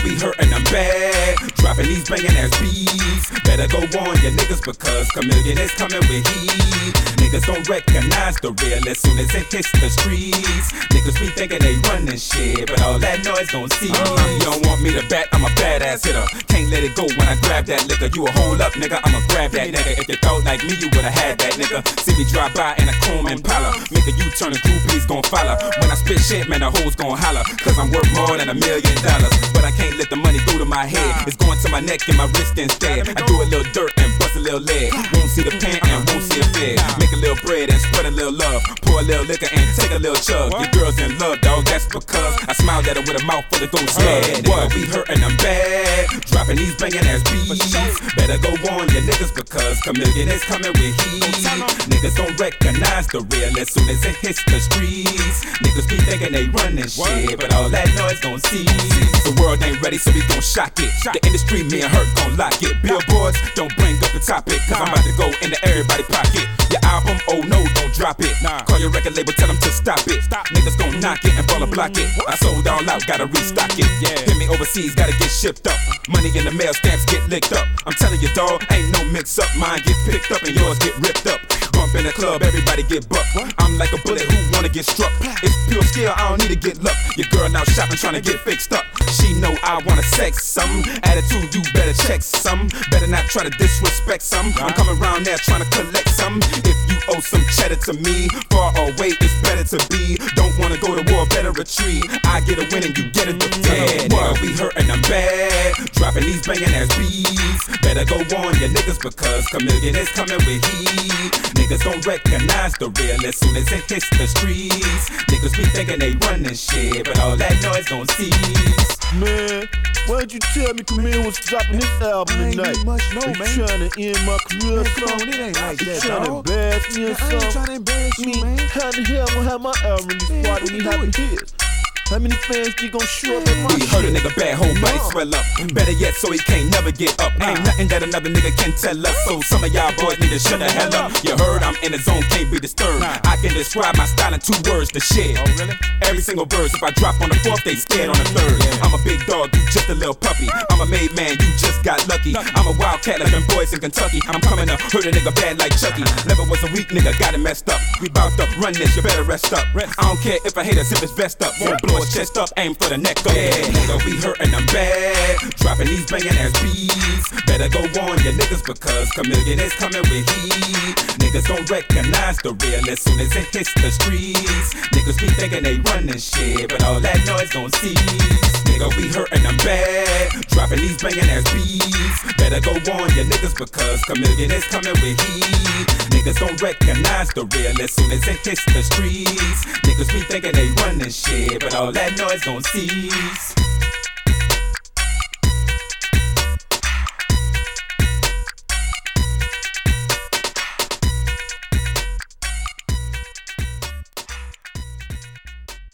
we hurtin' them bad. Dropping these bangin' ass beats. Better go on your niggas because Chameleon is coming with heat. Niggas don't recognize the real as soon as it hits the streets. Niggas be thinking they runnin' shit, but all that noise gon' see. You don't want me to bat, I'm a badass hitter. Can't let it go when I grab that liquor. You a hold up, nigga, I'ma grab that nigga. If you thought like me, you would've had that nigga. See me drive by in a chrome Impala. Make a U-turn and groupies gon' follow. When I spit shit, man, the hoes gon' holler. Cause I'm worth more than $1 million. But I can't let the money go to my head. It's going to my neck and my wrist instead. I do a little dirt and bust a little leg. Won't see the pan and won't see a fed. Make a little bread and spread a little love. Pour a little liquor and take a little chug. Your girl's in love, dog, that's because I smiled at her with a mouth full of ghost head. What, we hurtin' them bad. Dropping these bangin' ass beats. Better go on your niggas because Chameleon is coming with heat. Niggas don't recognize the real as soon as it hits the streets. Niggas be thinking they runnin' shit, but all that noise gon' see. The world ain't ready, so we gon' shock it. The industry, me and her gon' lock it. Billboards, don't bring up the topic, cause I'm about to go into everybody's pocket. Your album, oh no, don't drop it. Call your record label, tell them to stop it. Niggas gon' knock it and baller block it. I sold all out, gotta restock it. Hit me overseas, gotta get shipped up. Money in the mail, stamps get licked up. I'm telling you, dog, ain't no mix up. Mine get picked up and yours get ripped up. Bump in the club, everybody get bucked. I'm like a bullet who wanna get struck. It's pure skill, I don't need to get luck. Your girl now shopping, trying to get fixed up. She know I wanna sex some. Attitude, you better check some. Better not try to disrespect some. I'm coming around there trying to collect some. If you owe some cheddar to me, far away it's better to be. Don't wanna go to war, better retreat. I get a win and you get a defeat. Well, we hurtin' them bad. Dropping these bangin' ass beats. Better go on your niggas because Chameleon is coming with heat. Niggas don't recognize the real as soon as it hits the streets. Niggas be thinking they runnin' shit, but all that noise gon' cease. Man, why'd you tell me Chameleon was dropping this album tonight? You trying to end my career or something? It ain't like that, Trying to dog. embarrass me or I ain't something? trying to embarrass you, man. How the hell I'm gonna have my album release party when he having his? How many fans you gon' show up at my We heard a shit? nigga bad, whole body swell up. Better yet, so he can't never get up. Ain't nothing that another nigga can tell us. So some of y'all boys need to shut the hell up. You heard I'm in the zone, can't be disturbed. I can describe my style in 2 words, the shit. Oh, really? Every single verse, if I drop on the 4th, they scared on the 3rd. I'm a big dog, you just a little puppy. I'm a made man, you just got lucky. I'm a wildcat like them boys in Kentucky. I'm coming to hurt a nigga bad like Chucky. Never was a weak nigga, got it messed up. We bout to run this, you better rest up. I don't care if I hate us, if it's vest up. Won't blow his chest up, aim for the neck up. Nigga, we hurtin' them bad. Dropping these bangin' ass beats. Better go on your niggas because Chameleon is coming with heat. Niggas don't recognize the real as soon as it hits the streets. Niggas be thinking they runnin' shit, but all that noise gon' cease. Nigga, we hurtin' them bad. Dropping these bangin' ass beats. Better go on your niggas because Chameleon is coming with heat. Niggas don't recognize the real as soon as it hits the streets. Niggas be thinking they runnin' shit, but all that noise gon' cease.